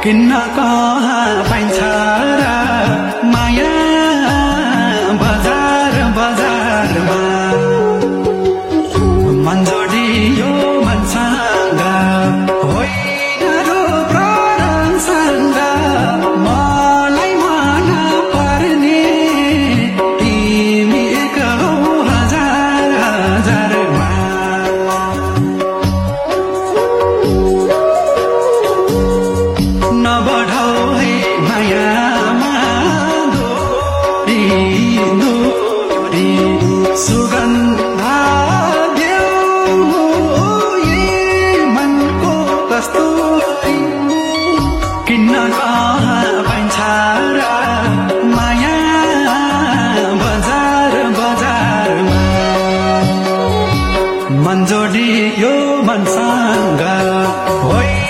किन्न कहाँ पाइन्छ र माया बजार बजारमा मन जोडियो मनसँग होइन रूप रङसँग मलाई मन पर्ने तिमी कहौ हजार हजारमा नबढाउ है मायामा दोरी दोरी सुगन्ध देऊ यी मनको कस्तुरी किन्न कहाँ पाइन्छ र माया बजार बजारमा मन जोडियो मनसँग